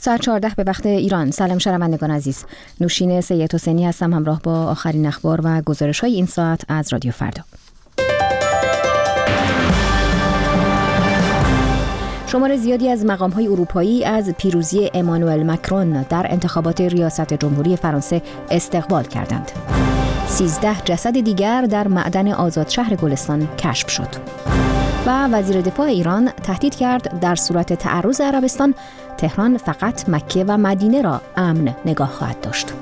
ساعت 14 به وقت ایران. سلام شنوندگان عزیز. نوشین سید حسینی هستم همراه با آخرین اخبار و گزارش‌های این ساعت از رادیو فردا. شمار زیادی از مقام‌های اروپایی از پیروزی امانوئل مکرون در انتخابات ریاست جمهوری فرانسه استقبال کردند. 13 جسد دیگر در معدن آزادشهر گلستان کشف شد. و وزیر دفاع ایران تهدید کرد در صورت تعرض عربستان، تهران فقط مکه و مدینه را امن نگاه خواهد داشت.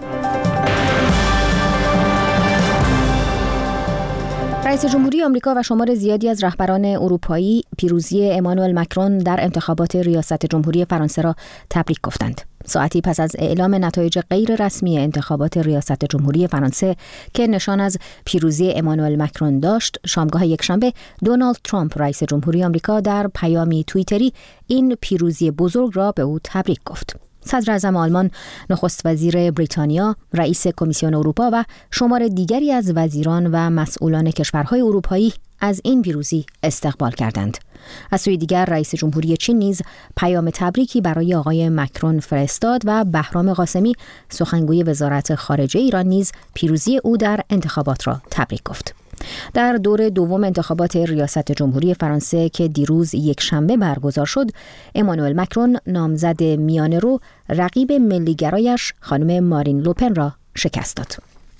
رئیس جمهوری آمریکا و شمار زیادی از رهبران اروپایی پیروزی امانوئل مکرون در انتخابات ریاست جمهوری فرانسه را تبریک گفتند. ساعتی پس از اعلام نتایج غیر رسمی انتخابات ریاست جمهوری فرانسه که نشان از پیروزی امانوئل مکرون داشت، شامگاه یکشنبه دونالد ترامپ رئیس جمهوری آمریکا در پیامی توییتری این پیروزی بزرگ را به او تبریک گفت. صدر اعظم آلمان، نخست وزیر بریتانیا، رئیس کمیسیون اروپا و شمار دیگری از وزیران و مسئولان کشورهای اروپایی از این پیروزی استقبال کردند. از سوی دیگر رئیس جمهوری چین نیز پیام تبریکی برای آقای مکرون فرستاد و بهرام قاسمی، سخنگوی وزارت خارجه ایران، نیز پیروزی او در انتخابات را تبریک گفت. در دور دوم انتخابات ریاست جمهوری فرانسه که دیروز یکشنبه برگزار شد، امانوئل مکرون نامزد میانه‌رو رقیب ملیگرایش خانم مارین لوپن را شکست داد.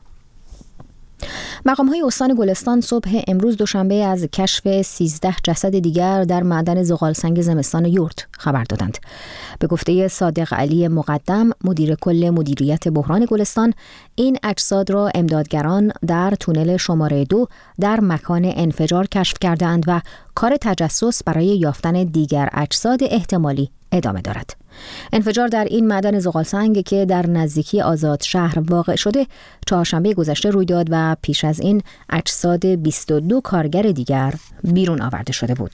مقام‌های استان گلستان صبح امروز دوشنبه از کشف 13 جسد دیگر در معدن زغالسنگ زمستان یورت خبر دادند. به گفته صادق علی مقدم، مدیر کل مدیریت بحران گلستان، این اجساد را امدادگران در تونل شماره 2 در مکان انفجار کشف کردند و کار تجسس برای یافتن دیگر اجساد احتمالی ادامه دارد. انفجار در این معدن زغالسنگ که در نزدیکی آزادشهر واقع شده چهارشنبه گذشته روی داد و پیش از این اجساد 22 کارگر دیگر بیرون آورده شده بود.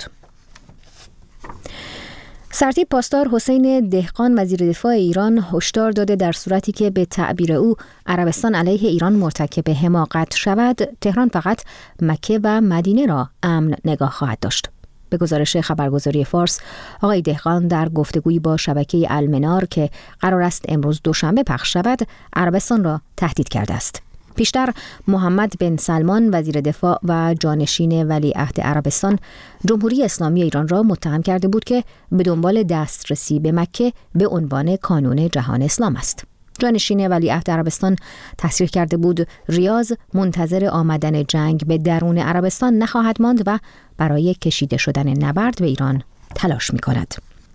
سرتیپ پاسدار حسین دهقان وزیر دفاع ایران هشدار داده در صورتی که به تعبیر او عربستان علیه ایران مرتکب حماقت شود، تهران فقط مکه و مدینه را امن نگاه خواهد داشت. به گزارش خبرگزاری فارس، آقای دهقان در گفتگویی با شبکه المنار که قرار است امروز دوشنبه پخش شود، عربستان را تهدید کرده است. پیشتر محمد بن سلمان وزیر دفاع و جانشین ولیعهد عربستان، جمهوری اسلامی ایران را متهم کرده بود که به دنبال دسترسی به مکه به عنوان کانون جهان اسلام است. جانشین ولیعهد عربستان تصریح کرده بود ریاض منتظر آمدن جنگ به درون عربستان نخواهد ماند و برای کشیده شدن نبرد به ایران تلاش می کند.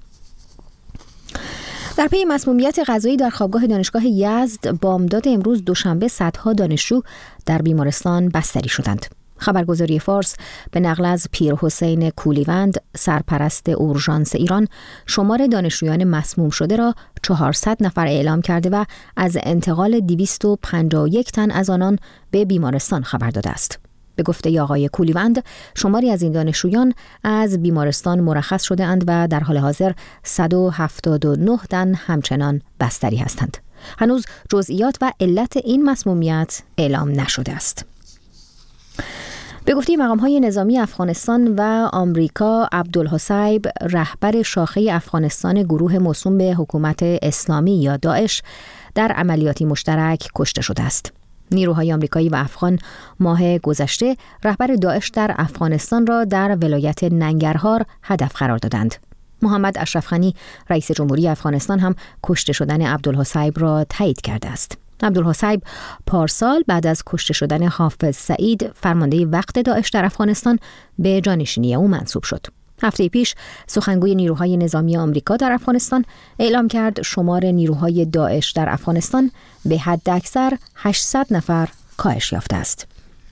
در پی مسمومیت غذایی در خوابگاه دانشگاه یزد بامداد امروز دوشنبه صدها دانشجو در بیمارستان بستری شدند. خبرگزاری فارس به نقل از پیر حسین کولیوند، سرپرست اورژانس ایران، شمار دانشجویان مسموم شده را 400 نفر اعلام کرده و از انتقال 251 تن از آنان به بیمارستان خبر داده است. به گفته آقای کولیوند، شماری از این دانشجویان از بیمارستان مرخص شده اند و در حال حاضر 179 تن همچنان بستری هستند. هنوز جزئیات و علت این مسمومیت اعلام نشده است. به گفته مقام‌های نظامی افغانستان و آمریکا، عبدالحصیب رهبر شاخه افغانستان گروه موسوم به حکومت اسلامی یا داعش در عملیاتی مشترک کشته شده است. نیروهای آمریکایی و افغان ماه گذشته رهبر داعش در افغانستان را در ولایت ننگرهار هدف قرار دادند. محمد اشرف غنی رئیس جمهوری افغانستان هم کشته شدن عبدالحصیب را تایید کرده است. عبدالحصیب پارسال بعد از کشته شدن حافظ سعید فرمانده وقت داعش در افغانستان به جانشینی او منصوب شد. هفته پیش سخنگوی نیروهای نظامی آمریکا در افغانستان اعلام کرد شمار نیروهای داعش در افغانستان به حد اکثر 800 نفر کاهش یافته است.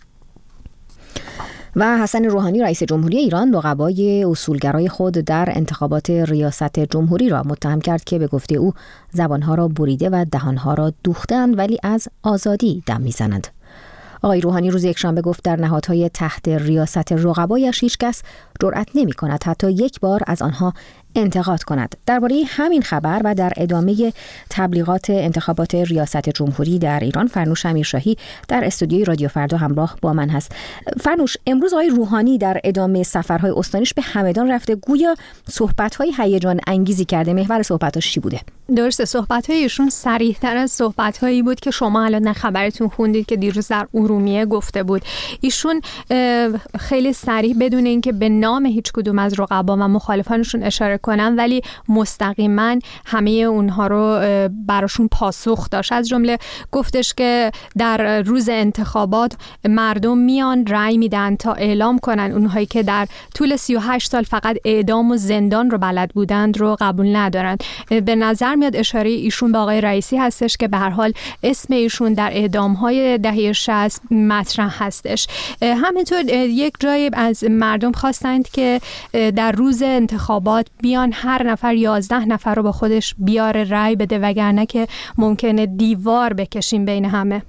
و حسن روحانی رئیس جمهوری ایران رقبای اصولگرای خود در انتخابات ریاست جمهوری را متهم کرد که به گفته او زبانها را بریده و دهانها را دوختند ولی از آزادی دم میزنند. آقای روحانی روز یکشنبه گفت در نهادهای تحت ریاست رقبایش هیچ کس جرأت نمی کند حتی یک بار از آنها انتقاد کند. درباره همین خبر و در ادامه تبلیغات انتخابات ریاست جمهوری در ایران، فرنوش امیرشاهی در استودیوی رادیو فردا همراه با من هست. فرنوش، امروز آقای روحانی در ادامه سفرهای استانیش به همدان رفته، گویا صحبت‌های هیجان انگیزی کرده. محور صحبتاش چی بوده؟ درسته، صحبت‌های ایشون صریح‌تر از صحبت‌هایی بود که شما الان خبرتون خوندید که دیروز در ارومیه گفته بود. ایشون خیلی صریح بدون اینکه به نام هیچ کدوم از رقبا و مخالفانشون اشاره کنن، ولی مستقیما همه اونها رو براشون پاسخ داشت. از جمله گفتش که در روز انتخابات مردم میان رأی میدن تا اعلام کنن اونهایی که در طول 38 سال فقط اعدام و زندان رو بلد بودند رو قبول ندارن. به نظر میاد اشاره ایشون به آقای رئیسی هستش که به هر حال اسم ایشون در اعدام‌های دهه 60 مطرح هستش. همینطور یک جایی از مردم خواستند که در روز انتخابات بیان هر نفر 11 نفر رو با خودش بیاره رأی بده، وگرنه که ممکنه دیوار بکشیم بین همه.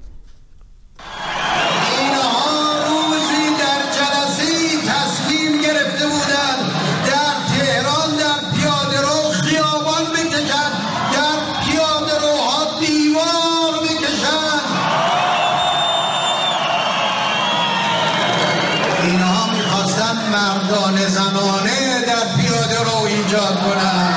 مردان زنانه در پیاده رو ایجاد کنن،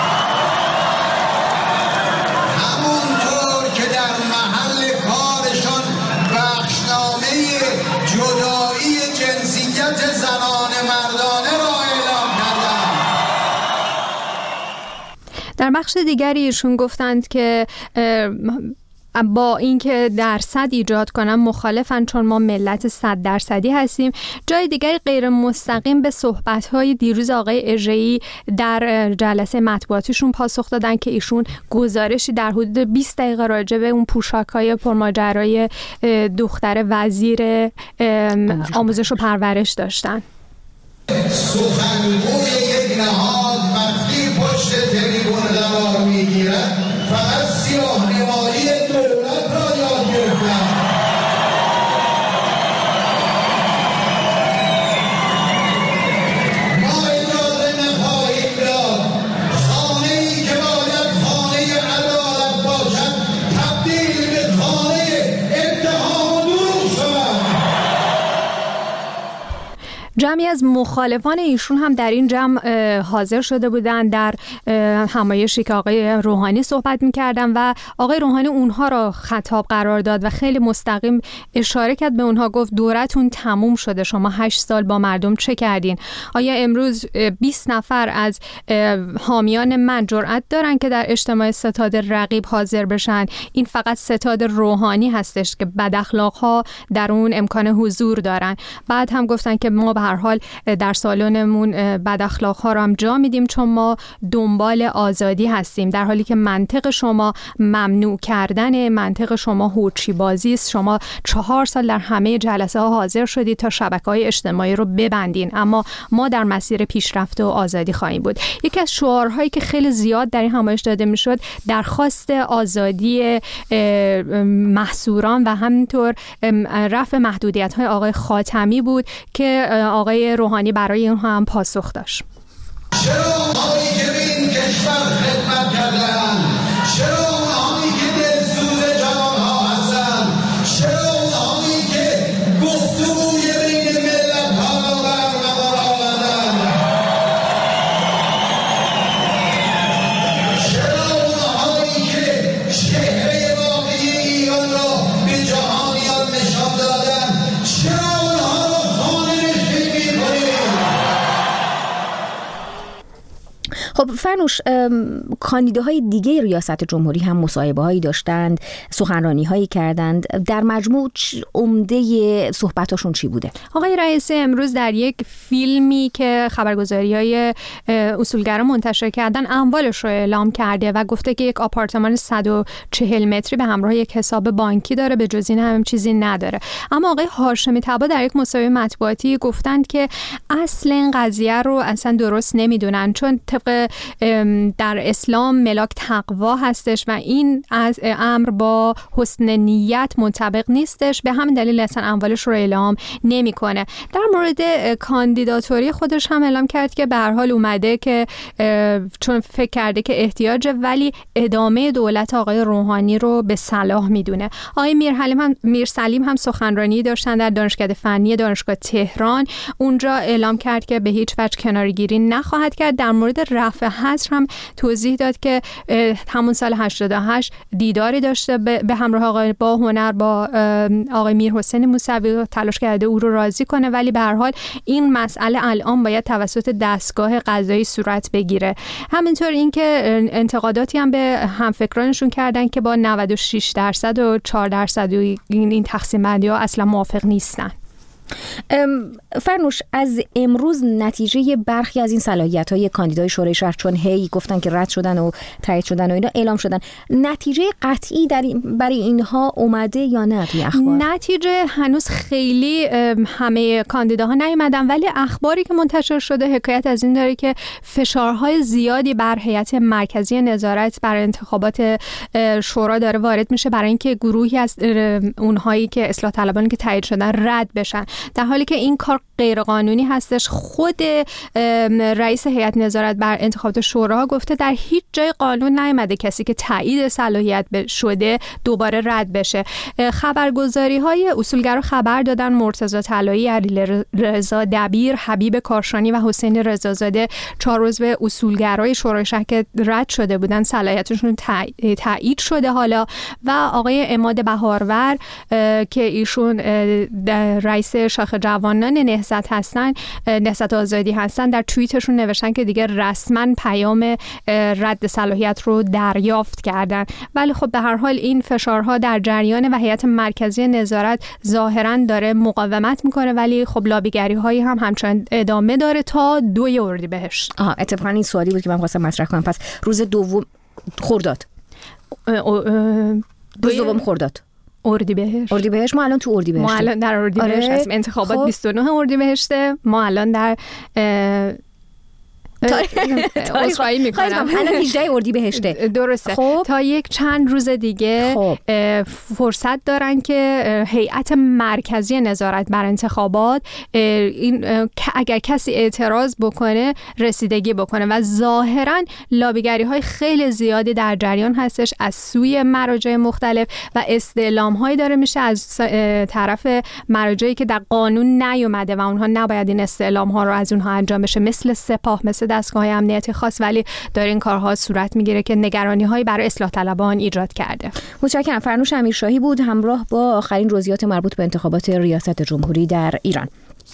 همونطور که در محل کارشان بخشنامه جدایی جنسیت زنان مردانه را اعلام کردن. در بخش دیگری ایشون گفتند که با اینکه درصد ایجاد کنن مخالفن، چون ما ملت 100% هستیم. جای دیگری غیر مستقیم به صحبت‌های دیروز آقای اژه‌ای در جلسه مطبوعاتیشون پاسخ دادن که ایشون گزارشی در حدود 20 دقیقه راجع به اون پوشاک‌های پرماجرای دختر وزیر آموزش و پرورش داشتن. سخنگوی یک نهاد وقتی پشت تریبون قرار می‌گیرد فقط سیاه‌نمایی دولت را یاد گرفتن. ما اجازه نخواهیم داد خانه‌ای که باید خانه عدالت باشد تبدیل به خانه اتهام و دروغ شود. جمعی از مخالفان ایشون هم در این جمع حاضر شده بودند، در همایشی که آقای روحانی صحبت می‌کردن و آقای روحانی اونها را خطاب قرار داد و خیلی مستقیم اشاره کرد به اونها. گفت دورتون تموم شده، شما 8 سال با مردم چه کردین؟ آیا امروز 20 نفر از حامیان من جرأت دارن که در اجتماع ستاد رقیب حاضر بشن؟ این فقط ستاد روحانی هستش که بد اخلاق‌ها در اون امکان حضور دارن. بعد هم گفتن که ما به هر حال در سالنمون بد اخلاق‌ها رو هم جا میدیم، چون ما دنبال آزادی هستیم، در حالی که منطق شما ممنوع کردن، منطق شما هوچی بازی است. شما 4 سال در همه جلسه ها حاضر شدید تا شبکه‌های اجتماعی رو ببندین، اما ما در مسیر پیشرفت و آزادی خواهیم بود. یکی از شعارهایی که خیلی زیاد در این همایش داده میشد درخواست آزادی محصوران و همینطور رفع محدودیت‌های آقای خاتمی بود که آقای روحانی برای اونها هم پاسخ داشت. چرا اونهایی که به این کشور خدمت کردن، چرا اونهایی که دلسوز جوانها هستن، چرا اونهایی که گفتگوی بین ملت‌ها را برقرار آوردن، چرا اونهایی که چهره واقعی ایران را به جهانیان نشان دادن، چرا اونها را خانه‌نشین می‌کنید؟ خب فرنوش، کاندیداهای دیگه ریاست جمهوری هم مصاحبه‌هایی داشتند، سخنرانی‌هایی کردند. در مجموع عمده صحبتاشون چی بوده؟ آقای رئیسی امروز در یک فیلمی که خبرگزاری‌های اصولگرا منتشر کردن اموالش رو اعلام کرده و گفته که یک آپارتمان 140 متری به همراه یک حساب بانکی داره، به جز این هم چیزی نداره. اما آقای هاشمی طبا در یک مصاحبه مطبوعاتی گفتند که اصل این قضیه رو اصلا درست نمیدونن، چون طبق در اسلام ملاک تقوا هستش و این از امر با حسن نیت منطبق نیستش، به همین دلیل اصلا اموالش رو اعلام نمیکنه. در مورد کاندیداتوری خودش هم اعلام کرد که به هر حال اومده که چون فکر کرده که احتیاجه، ولی ادامه دولت آقای روحانی رو به صلاح میدونه. آقای میرسلیم هم سخنرانی داشتن در دانشکده فنی دانشگاه تهران. اونجا اعلام کرد که به هیچ وجه کناره‌گیری نخواهد کرد. در مورد رفع حظر هم توضیح داد که همون سال 88 دیداری داشته به همراه آقای با هنر با آقای میرحسین موسوی، تلاش کرده او رو راضی کنه، ولی به هر حال این مسئله الان باید توسط دستگاه قضایی صورت بگیره. همینطور اینکه انتقاداتی هم به همفکرانشون کردن که با 96% و 4% این تقسیم بندی‌ها اصلا موافق نیستن. فرنوش، از امروز نتیجه برخی از این صلاحیت‌های کاندیدای شورای شهر چون هی گفتن که رد شدن و تایید شدن و اینا اعلام شدن، نتیجه قطعی برای اینها اومده یا نه توی اخبار؟ نتیجه هنوز خیلی همه کاندیداها نیومدن، ولی اخباری که منتشر شده حکایت از این داره که فشارهای زیادی بر هیئت مرکزی نظارت بر انتخابات شورا داره وارد میشه برای اینکه گروهی از اونهایی که اصلاح طلبانی که تایید شدن رد بشن، در حالی که این کار غیر قانونی هستش. خود رئیس هیئت نظارت بر انتخابات شورا گفته در هیچ جای قانون نیامده کسی که تایید صلاحیت شده دوباره رد بشه. خبرگزاری‌های اصولگرا خبر دادن مرتضی طلایی، علیرضا دبیر، حبیب کاشانی و حسین رضازاده، 4 عضو اصولگرای شورای شهر که رد شده بودن صلاحیتشون تایید شده حالا، و آقای عماد بهارور که ایشون رئیس شاخه جوانان نهضت هستن، نهضت آزادی هستن، در توییتشون نوشتن که دیگه رسما پیام رد صلاحیت رو دریافت کردن. ولی خب به هر حال این فشارها در جریان و هیئت مرکزی نظارت ظاهرا داره مقاومت میکنه، ولی خب لابیگری هایی هم همچنان ادامه داره تا 2 اردیبهشت. اتفاقا این سوالی بود که من خواستم مطرح کنم. پس روز 2 خرداد، روز 2 خرداد اردیبهشت، ما الان تو اردیبهشت، ما الان در اردیبهشت هستیم. انتخابات خب. 29 اردیبهشته، ما الان در عذرخواهی میکنم الان 18 اردیبهشته. درسته. خب. تا یک چند روز دیگه فرصت دارن که هیئت مرکزی نظارت بر انتخابات این اگر کسی اعتراض بکنه رسیدگی بکنه، و ظاهرا لابیگری های خیلی زیادی در جریان هستش از سوی مراجع مختلف و استعلام هایی داره میشه از طرف مراجعی که در قانون نیومده و اونها نباید این استعلام ها رو از اونها انجام بشه، مثل سپاه، مثل دستگاه امنیتی خاص، ولی داره این کارها صورت میگیره که نگرانی‌هایی برای اصلاح طلبان ایجاد کرده. متشکرم. فرنوش امیرشاهی بود همراه با آخرین جزئیات مربوط به انتخابات ریاست جمهوری در ایران.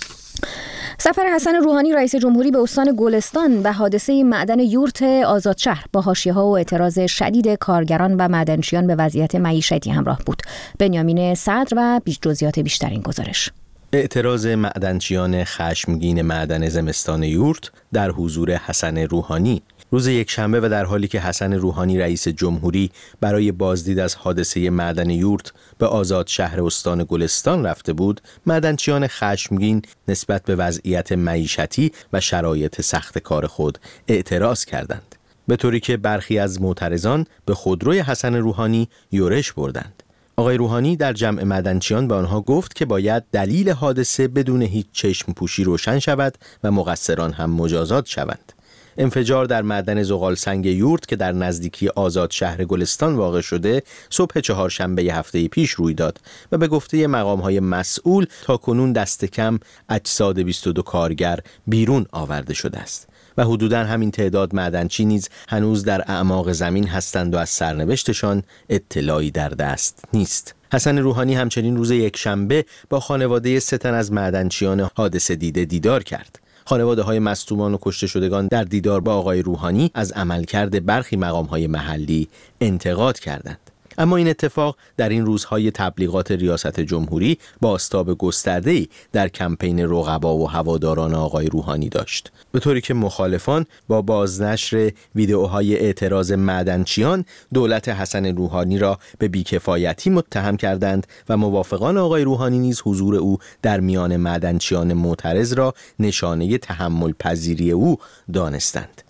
سفر حسن روحانی رئیس جمهوری به استان گلستان و حادثه معدن یورت آزادشهر با حاشیه‌ها و اعتراض شدید کارگران و معدنچیان به وضعیت معیشتی همراه بود. بنیامین صدر و جزئیات بیشتر این گزارش. اعتراض معدنچیان خشمگین معدن زمستان یورت در حضور حسن روحانی روز یکشنبه و در حالی که حسن روحانی رئیس جمهوری برای بازدید از حادثه معدن یورت به آزاد شهر استان گلستان رفته بود، معدنچیان خشمگین نسبت به وضعیت معیشتی و شرایط سخت کار خود اعتراض کردند، به طوری که برخی از معترضان به خودروی حسن روحانی یورش بردند. آقای روحانی در جمع معدنچیان به آنها گفت که باید دلیل حادثه بدون هیچ چشم پوشی روشن شود و مقصران هم مجازات شوند. انفجار در معدن زغال سنگ یورت که در نزدیکی آزاد شهر گلستان واقع شده صبح 4 شنبه هفته پیش روی داد و به گفته مقام‌های مسئول تاکنون دست کم اجساد 22 کارگر بیرون آورده شده است و حدوداً همین تعداد معدنچی نیز هنوز در اعماق زمین هستند و از سرنوشتشان اطلاعی در دست نیست. حسن روحانی همچنین روز یکشنبه با خانواده 3 تن از معدنچیان حادثه دیده دیدار کرد. خانواده‌های مصدومان و کشته شدگان در دیدار با آقای روحانی از عملکرد برخی مقام‌های محلی انتقاد کردند. اما این اتفاق در این روزهای تبلیغات ریاست جمهوری بازتاب گسترده‌ای در کمپین رقبا و هواداران آقای روحانی داشت، به طوری که مخالفان با بازنشر ویدئوهای اعتراض معدنچیان دولت حسن روحانی را به بیکفایتی متهم کردند و موافقان آقای روحانی نیز حضور او در میان معدنچیان معترض را نشانه تحمل پذیری او دانستند.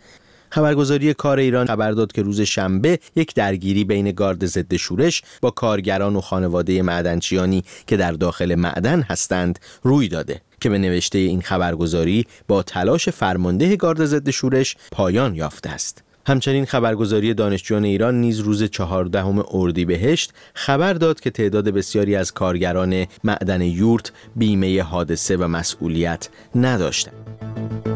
خبرگزاری کار ایران خبر داد که روز شنبه یک درگیری بین گارد ضد شورش با کارگران و خانواده معدنچیانی که در داخل معدن هستند روی داده که به نوشته این خبرگزاری با تلاش فرمانده گارد ضد شورش پایان یافته است. همچنین خبرگزاری دانشجویان ایران نیز روز 14 اردیبهشت خبر داد که تعداد بسیاری از کارگران معدن یورت بیمه حادثه و مسئولیت نداشتند.